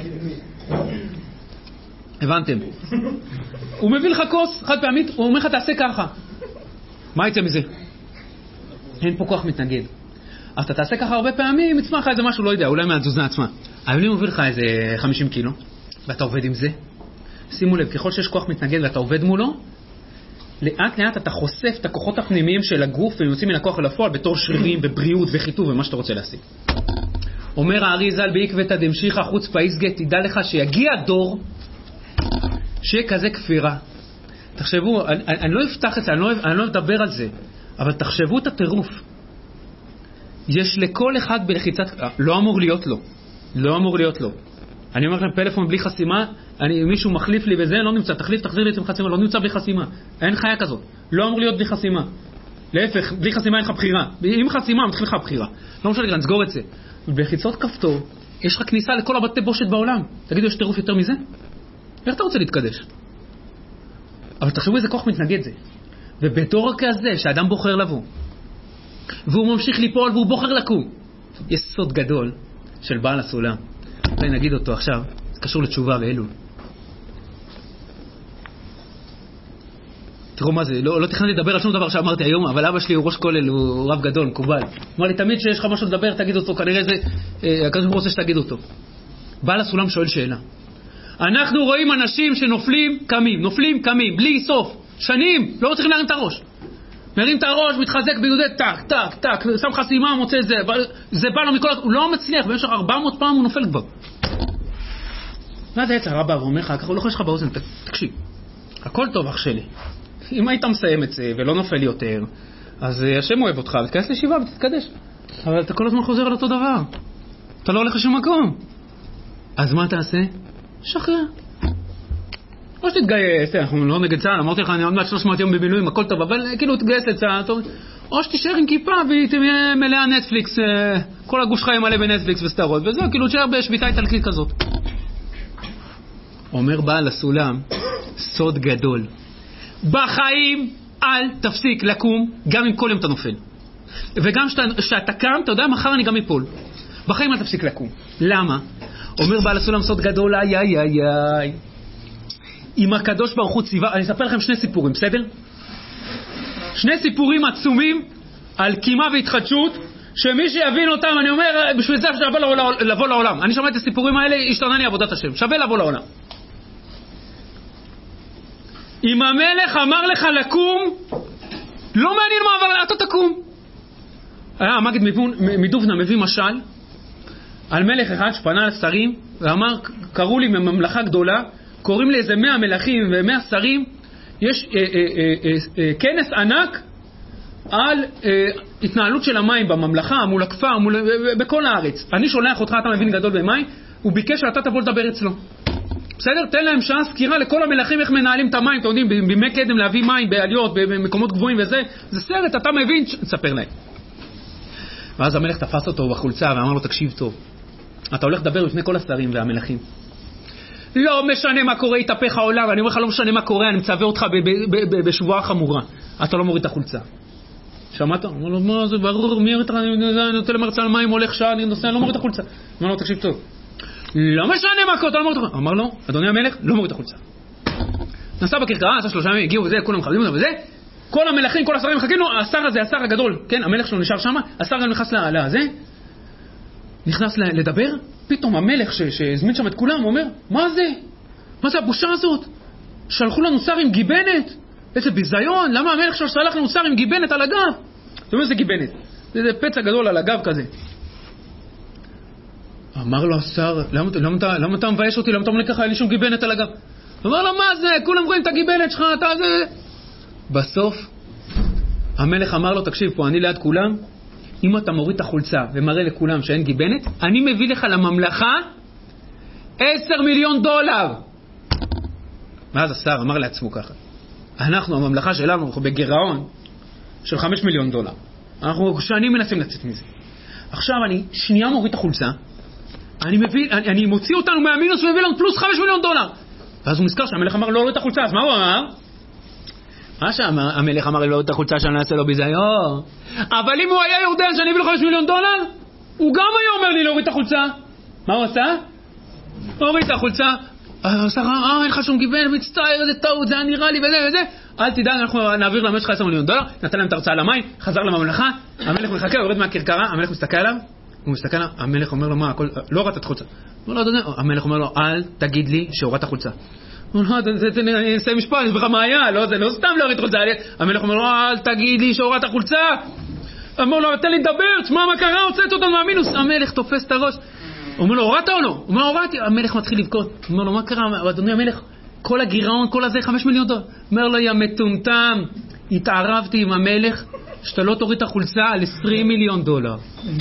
הבנתם. הוא מביא לך כוס חד פעמית, הוא אומר לך תעשה ככה. מה יצא מזה? אין פה כוח מתנגד. אז אתה תעשה ככה הרבה פעמים, יצמח לך איזה משהו, לא יודע, אולי מהתזונה עצמה. אבל אם הוא מביא לך איזה חמישים קילו, ואתה עובד עם זה, שימו לב, ככל שיש כוח מתנגד ואתה עובד מולו, לאט לאט אתה חושף את הכוחות הפנימיים של הגוף, והם יוצאים מן הכוח אל הפועל בתור שרירים ובריאות וחיטוב ומה שאתה רוצה להשיג. אומר האריזל בעקבתא דמשיחא חוצפא יסגא, תדע לך שיגיע דור שיהיה כזה כפירה. תחשבו, אני, אני לא אפתח את זה, אני לא, אני לא אדבר על זה, אבל תחשבו את הטירוף. יש לכל אחד בלחיצת, לא אמור להיות לו, לא אמור להיות לו. אני אומר לכם, פלאפון בלי חסימה, אני, מישהו מחליף לי וזה, לא נמצא, תחליף, תחזיר לי את חסימה, לא נמצא בלי חסימה. אין חיה כזאת, לא אמור להיות בלי חסימה. להפך, בלי חסימה אין לך בחירה. עם חסימה מתחיל לך בחירה. לא משנה, נסגור את זה. בלחיצות כפתור, יש לך כניסה לכל הבתי בושת בעולם. תגידו, יש טירוף יותר מזה? איך אתה רוצה להתקדש? אבל תחשבו איזה כוח מתנגד זה. ובתור כזה שהאדם בוחר לבוא, והוא ממשיך ליפול והוא בוחר לקום, יש סוד גדול של בעל הסולם. אולי נגיד אותו עכשיו, זה קשור לתשובה ואלול. תראו מה זה, לא, לא תכנתי לדבר על שום דבר שאמרתי היום, אבל אבא שלי הוא ראש כולל, הוא רב גדול, מקובל. אמר לי, תמיד שיש לך משהו לדבר, תגיד אותו, כנראה זה, אה, הקדוש ברוך הוא רוצה שתגיד אותו. בעל הסולם שואל שאלה. אנחנו רואים אנשים שנופלים, קמים, נופלים, קמים, בלי סוף, שנים, לא צריכים להרים את הראש. מרים את הראש, מתחזק ביהודי, טק, טק, טק, שם חסימה, מוצא זה, זה בא לו מכל, הוא לא מצליח, במשך ארבע מאות פעם הוא נופל כבר. מה זה יצא, רבא, הוא אומר לך, ככה הוא לא חושב לך באוזן, תקשיב, הכל טוב אח שלי. אם היית מסיים את זה ולא נופל יותר, אז השם אוהב אותך, תכנס לישיבה ותתקדש. אבל אתה כל הזמן חוזר על אותו דבר. אתה לא הולך לשום מקום. אז מה תעשה? שחרר. או שתתגייס, אנחנו לא נגד צה"ל, אמרתי לך, אני עוד מעט שלוש מאות יום במילואים, הכל טוב, אבל כאילו תתגייס לצה"ל, או שתישאר עם כיפה והיא תהיה מלאה נטפליקס, כל הגוש חיים מלא בנטפליקס וסתרות, וזהו, כאילו תשאר בשביתה איטלקית כזאת. אומר בעל הסולם, סוד גדול. בחיים אל תפסיק לקום, גם אם כל יום אתה נופל. וגם כשאתה קם, אתה יודע, מחר אני גם אפול. בחיים אל תפסיק לקום. למה? אומר בעל הסולם סוד גדול, איי איי איי איי. אם הקדוש ברוך הוא ציווה, אני אספר לכם שני סיפורים, בסדר? שני סיפורים עצומים על קימה והתחדשות, שמי שיבין אותם, אני אומר, בשביל זה שווה לבוא לעולם. אני שמע את הסיפורים האלה, השתנה לי עבודת השם. שווה לבוא לעולם. אם המלך אמר לך לקום, לא מעניין מה, אבל אתה תקום. היה המגיד מדובנה מביא משל על מלך אחד שפנה לשרים ואמר, קראו לי מממלכה גדולה, קוראים לי איזה מאה מלכים ומאה שרים, יש אה, אה, אה, אה, כנס ענק על אה, התנהלות של המים בממלכה, מול הכפר, מול, בכל הארץ. אני שולח אותך, אתה מבין גדול במים, הוא ביקש שאתה תבוא לדבר אצלו. בסדר? תן להם שעה סקירה לכל המלכים איך מנהלים את המים, אתם יודעים, בימי קדם להביא מים בעליות, במקומות גבוהים וזה, זה סרט, אתה מבין, תספר להם. ואז המלך תפס אותו בחולצה ואמר לו, תקשיב טוב, אתה הולך לדבר בפני כל השרים והמלכים. לא משנה מה קורה, יתהפך העולם, אני אומר לך, לא משנה מה קורה, אני מצווה אותך בשבועה חמורה. אתה לא מוריד את החולצה. שמעת? אמר לו, מה זה ברור, מי יוריד את החולצה? אני נותן למרצה על מים, הולך שעה, אני נוסע, לא מוריד את החולצה. אמר לו, תקשיב טוב. לא משנה מה קורה, אתה לא מוריד את החולצה. אמר לו, אדוני המלך, לא מוריד את החולצה. נסע בכרכרה, עשה שלושה ימים, הגיעו וזה, כולם מכבדים אותם וזה. כל המלכים, כל השרים מחכים לו, השר הזה, השר הגדול, כן, המלך שלו נשאר שם, השר גם נכנס לזה, נכנס לדבר, פתאום המלך שהזמין שם את כולם, הוא אומר, מה זה? מה זה הבושה הזאת? שלחו לנו שר עם גיבנת, איזה ביזיון, למה המלך שלו שלח לנו שר עם גיבנת על הגב? זאת אומרת, זה גיבנת, זה פצע גדול על הגב כזה. אמר לו השר, למה, למה, למה, למה אתה מבייש אותי? למה אתה אומר ככה, אין לי שום גיבנת על הגב? אמר לו, מה זה? כולם רואים את הגיבנת שלך, אתה זה... בסוף, המלך אמר לו, תקשיב פה, אני ליד כולם, אם אתה מוריד את החולצה ומראה לכולם שאין גיבנת, אני מביא לך לממלכה עשר מיליון דולר. ואז השר אמר לעצמו ככה, אנחנו, הממלכה שלנו, אנחנו בגירעון של חמש מיליון דולר. אנחנו שנים מנסים לצאת מזה. עכשיו אני שנייה מוריד את החולצה, אני מביא, אני, אני מוציא אותנו מהמינוס ומביא לנו פלוס חמש מיליון דולר. ואז הוא מזכר שהמלך אמר לא להוריד את החולצה, אז מה הוא אמר? מה שהמלך אמר לא את החולצה שאני אעשה לו ביזיון, אבל אם הוא היה יודע שאני אביא לו חמש מיליון דולר, הוא גם היה אומר לי להוריד את החולצה. מה הוא עשה? הוריד את החולצה. השר, אה, אין לך שום גיבן, מצטער, איזה טעות, זה נראה לי וזה וזה. אל תדאג, אנחנו נעביר למשך עשרה מיליון דולר, נתן להם את הרצאה למים, חזר לממלכה, המלך מחכה, יורד מהכרכרה, המלך מסתכל עליו, הוא מסתכל עליו, המלך אומר לו, מה, הכל, לא הורדת את החולצה. המלך אומר לו, אל תגיד לי שהורדת את החולצה. אני אעשה משפט, יש בך מה היה, זה לא סתם להוריד חולצה. המלך אומר לו, אל תגיד לי שהורדת החולצה. אמר לו, תן לי לדבר, תשמע מה קרה, הוצאת אותנו מהמינוס. המלך תופס את הראש. אומר לו, הורדת או לא? הוא אומר, הורדתי. המלך מתחיל לבכות. אומר לו, מה קרה? אדוני המלך, כל הגירעון, כל הזה, חמש מיליון דולר. אומר לו, יא מטומטם, התערבתי עם המלך, שאתה לא תוריד את החולצה על עשרים מיליון דולר.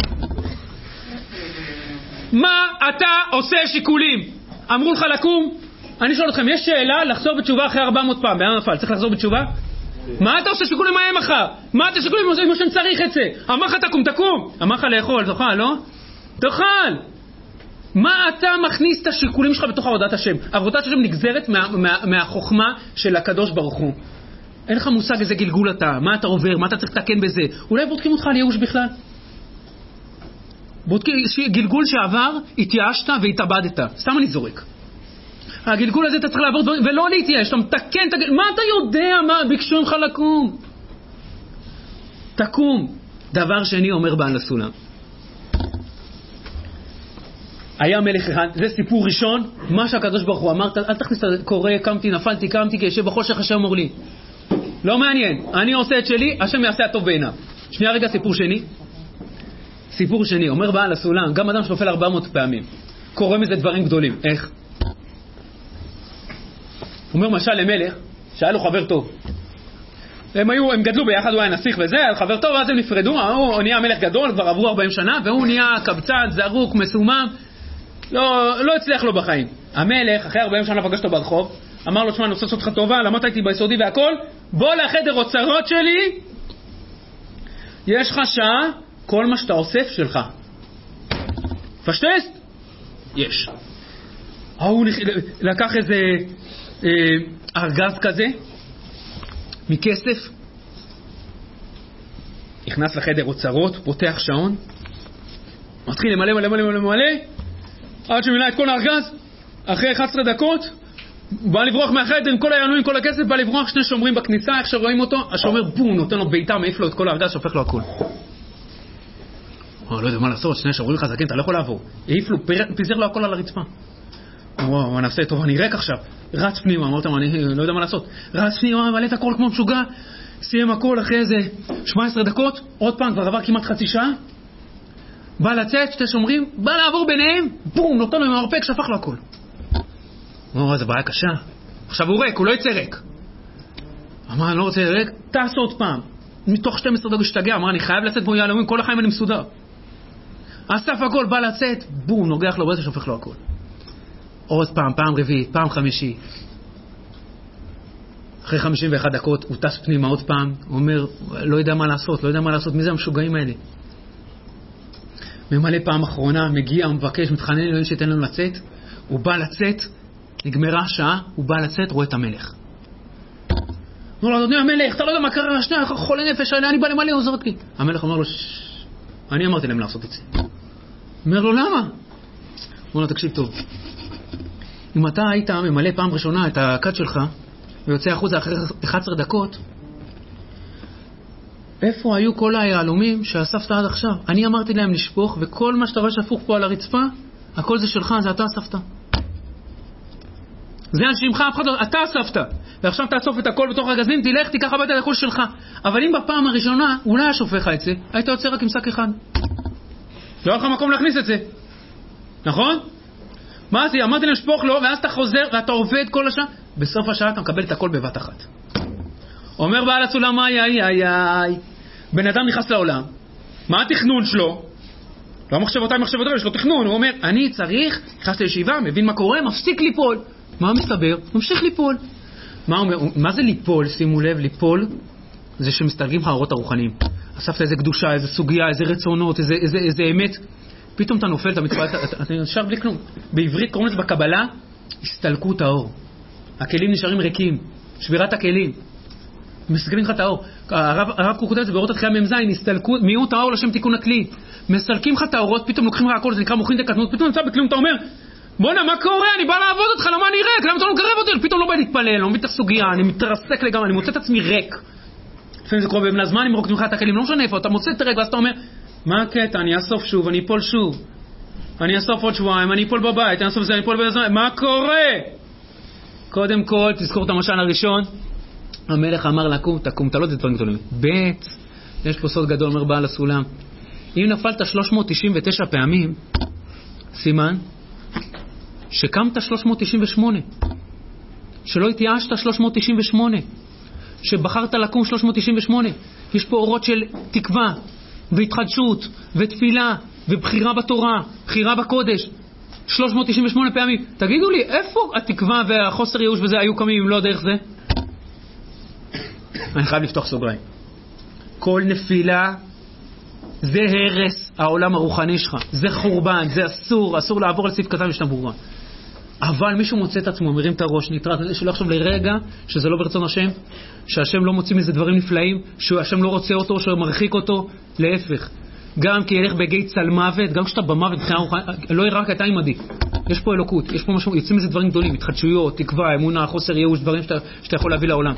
מה אתה עושה שיקולים? אמרו לך לקום? אני שואל אתכם, יש שאלה לחזור בתשובה אחרי ארבע מאות פעם, בעיה נפל, צריך לחזור בתשובה? מה אתה עושה שיקולים מהר מחר? מה אתה שיקולים אם השם צריך את זה? אמר לך תקום, תקום. אמר לך לאכול, תאכל, לא? תאכל. מה אתה מכניס את השיקולים שלך בתוך עבודת השם? עבודת השם נגזרת מה, מה, מהחוכמה של הקדוש ברוך הוא. אין לך מושג איזה גלגול אתה, מה אתה עובר, מה אתה צריך לתקן בזה. אולי בודקים אותך על ייאוש בכלל. בודקים, גלגול שעבר, התייאשת והתאבדת. סתם אני זורק. הגלגול הזה אתה צריך לעבור דברים, ולא להתייאש, אתה מתקן, תג... מה אתה יודע, מה ביקשו ממך לקום? תקום. דבר שני אומר בעל הסולם. היה מלך אחד, זה סיפור ראשון, מה שהקדוש ברוך הוא אמר, אל תכניס, קורא, קמתי, נפלתי, קמתי, כי ישב בחושך השם אמור לי. לא מעניין, אני עושה את שלי, השם יעשה הטוב בעיניו. שנייה רגע, סיפור שני. סיפור שני, אומר בעל הסולם, גם אדם שנופל ארבע מאות פעמים, קורא מזה דברים גדולים. איך? אומר משל למלך, שהיה לו חבר טוב. הם היו, הם גדלו ביחד, הוא היה נסיך וזה, היה חבר טוב, ואז הם נפרדו, הוא נהיה מלך גדול, כבר עברו ארבעים שנה, והוא נהיה קבצן, זרוק, מסומם, לא, לא הצליח לו בחיים. המלך, אחרי ארבעים שנה פגש אותו ברחוב, אמר לו, תשמע, אני עושה אותך טובה, למדת איתי ביסודי והכל, בוא לחדר אוצרות שלי, יש לך שעה, כל מה שאתה אוסף שלך. פשטסט? יש. הוא לקח איזה אה, ארגז כזה, מכסף, נכנס לחדר אוצרות, פותח שעון, מתחיל למלא מלא מלא מלא מלא, עד שמילא את כל הארגז, אחרי אחת עשרה דקות, בא לברוח מהחדר עם כל היעלומים, כל הכסף, בא לברוח, שני שומרים בכניסה, איך שרואים אותו, השומר בום, נותן לו ביתה, מעיף לו את כל הארגז, שופך לו הכל. הוא לא יודע מה לעשות, שני שומרים חזקים, אתה לא יכול לעבור. העיף לו, פיזר לו הכל על הרצפה. וואו, מה נעשה? טוב, אני ריק עכשיו. רץ פנימה, אמרתם, אני לא יודע מה לעשות. רץ פנימה, מלא את הכל כמו משוגע, סיים הכל אחרי איזה שבע עשרה דקות, עוד פעם, כבר עבר כמעט חצי שעה, בא לצאת, שתי שומרים, בא לעבור ביניהם, בום, נותן לו עם המרפק, שפך לו הכל. וואו, זה בעיה קשה. עכשיו הוא ריק, הוא לא יצא ריק. אמר, אני לא רוצה ריק, תעש עוד פעם. מתוך שתים עשרה דקות השתגע, אמר, אני חייב לצאת בו יעלומים, כל החיים אני מסודר. אסף הכל, בא לצאת, בום, נוגח לו, בזה שופך לו הכל. עוד פעם, פעם רביעית, פעם חמישי. אחרי חמישים ואחת דקות, הוא טס פנימה עוד פעם, הוא אומר, לא יודע מה לעשות, לא יודע מה לעשות, מי זה המשוגעים האלה? ממלא פעם אחרונה, מגיע, הוא מבקש, מתחנן אלוהים שייתן לנו לצאת, הוא בא לצאת, נגמרה השעה, הוא בא לצאת, רואה את המלך. הוא אומר לו, אדוני המלך, אתה לא יודע מה קרה, שנייה, חולה נפש, אני בא למלא, הוא זורק לי. המלך אומר לו, אני אמרתי להם לעשות את זה. הוא אומר לו, למה? הוא אומר לו, תקשיב טוב. אם אתה היית ממלא פעם ראשונה את הכת שלך, ויוצא החוצה אחרי אחת עשרה דקות, איפה היו כל היעלומים שאספת עד עכשיו? אני אמרתי להם לשפוך, וכל מה שאתה רואה שפוך פה על הרצפה, הכל זה שלך, זה אתה אספת. זה על שמך, אף אחד לא, אתה אספת. ועכשיו תאסוף את הכל בתוך הגזים, תלך, תיקח הביתה את הכל שלך. אבל אם בפעם הראשונה, אולי השופך את זה, היית יוצא רק עם שק אחד. לא היה לך מקום להכניס את זה. נכון? מה זה? אמרתי להם שפוך לו, ואז אתה חוזר ואתה עובד כל השעה. בסוף השעה אתה מקבל את הכל בבת אחת. אומר בעל הסולם, איי, איי, איי, איי. בן אדם נכנס לעולם. מה התכנון שלו? לא מחשבותיי, מחשבותיי, יש לו תכנון. הוא אומר, אני צריך, נכנס לישיבה, מבין מה קורה, מפסיק ליפול. מה מסתבר? ממשיך ליפול. מה אומר? מה זה ליפול? שימו לב, ליפול זה שמסתלגים לך האורות הרוחניים. אספת איזה קדושה, איזה סוגיה, איזה רצונות, איזה, איזה, איזה אמת. פתאום אתה נופל, אתה מתפעל, אתה, אתה נשאר בלי כלום. בעברית קוראים לזה בקבלה, הסתלקות האור. הכלים נשארים ריקים, שבירת הכלים. מסגרים לך את האור. הרב, הרב קוק כותב את זה באורות התחייה ממזין, הסתלקות, מיעוט האור לשם תיקון הכלי. מסלקים לך את האורות, פתאום לוקחים לך הכל, זה נקרא מוכין דקתנות, פתאום נמצא בכלום, אתה אומר, בונה, מה קורה? אני בא לעבוד אותך, למה אני ריק? למה אתה לא מקרב אותי? פתאום לא בא להתפלל, לא מבין את הסוגיה, אני מתרסק לגמרי, אני מוצא את עצמי ריק. לפעמים זה קורה במלא הזמן, אני מרוקדים לך את הכלים, לא משנה איפה, אתה מוצא את הריק, ואז אתה אומר, מה הקטע? אני אסוף שוב, אני אפול שוב. אני אסוף עוד שבועיים, אני אפול בבית, אני אסוף זה, אני אפול בזמן. מה קורה? קודם כל, תזכור את המשל הראשון. המלך אמר לקום, תקום, אתה לא זה דברים גדולים. בית, יש פה סוד גדול, אומר בעל הסולם. אם נפלת שלוש מאות תשעים ותשע פעמים, סימן, שקמת שלוש מאות תשעים ושמונה. שלא התייאשת שלוש מאות תשעים ושמונה. שבחרת לקום שלוש מאות תשעים ושמונה. יש פה אורות של תקווה, והתחדשות, ותפילה, ובחירה בתורה, בחירה בקודש. שלוש מאות תשעים ושמונה פעמים. תגידו לי, איפה התקווה והחוסר ייאוש וזה היו קמים אם לא דרך זה? אני חייב לפתוח סוגריים. כל נפילה זה הרס העולם הרוחני שלך. זה חורבן, זה אסור, אסור לעבור על סעיף קטן משנה ברורה. אבל מישהו מוצא את עצמו, מרים את הראש, נתרץ, שלא יחשוב לרגע שזה לא ברצון השם, שהשם לא מוציא מזה דברים נפלאים, שהשם לא רוצה אותו, שהוא מרחיק אותו, להפך. גם כי ילך בגיא צל מוות, גם כשאתה במוות, לא יראה כתה עימדי. יש פה אלוקות, יש פה משהו, יוצאים מזה דברים גדולים, התחדשויות, תקווה, אמונה, חוסר ייאוש, דברים שאתה, שאתה יכול להביא לעולם.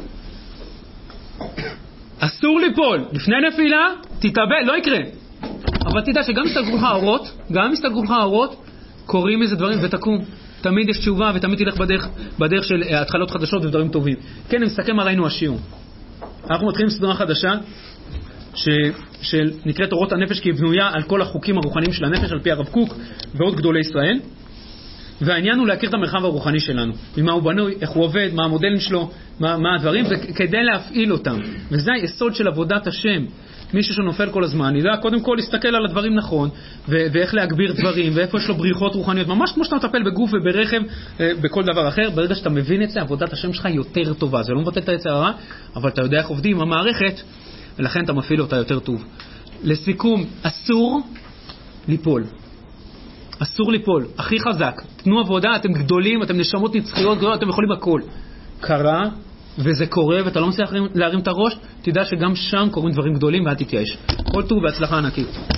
אסור ליפול. לפני נפילה, תתאבד, לא יקרה. אבל תדע שגם מסתגרו לך האורות, גם מסתגרו לך האורות, קוראים איזה דברים ותקום. תמיד יש תשובה ותמיד תלך בדרך, בדרך של התחלות חדשות ודברים טובים. כן, אני מסתכל מה ראינו השיעור. אנחנו מתחילים סדרה חדשה, ש, שנקראת אורות הנפש, כי היא בנויה על כל החוקים הרוחניים של הנפש, על פי הרב קוק ועוד גדולי ישראל. והעניין הוא להכיר את המרחב הרוחני שלנו, ממה הוא בנוי, איך הוא עובד, מה המודלים שלו, מה, מה הדברים, וכדי להפעיל אותם. וזה היסוד של עבודת השם. מישהו שנופל כל הזמן, ידע קודם כל להסתכל על הדברים נכון, ו- ואיך להגביר דברים, ואיפה יש לו בריחות רוחניות, ממש כמו שאתה מטפל בגוף וברכב, בכל דבר אחר. ברגע שאתה מבין את זה, עבודת השם שלך יותר טובה. זה לא מבטל את היצר הרע, אבל אתה יודע איך עובדים עם המערכת, ולכן אתה מפעיל אותה יותר טוב. לסיכום, אסור ליפול. אסור ליפול. הכי חזק. תנו עבודה, אתם גדולים, אתם נשמות נצחיות גדולות, אתם יכולים הכל. קרה, וזה קורה, ואתה לא מצליח להרים, להרים את הראש, תדע שגם שם קורים דברים גדולים ואל תתייאש. כל טוב והצלחה ענקית.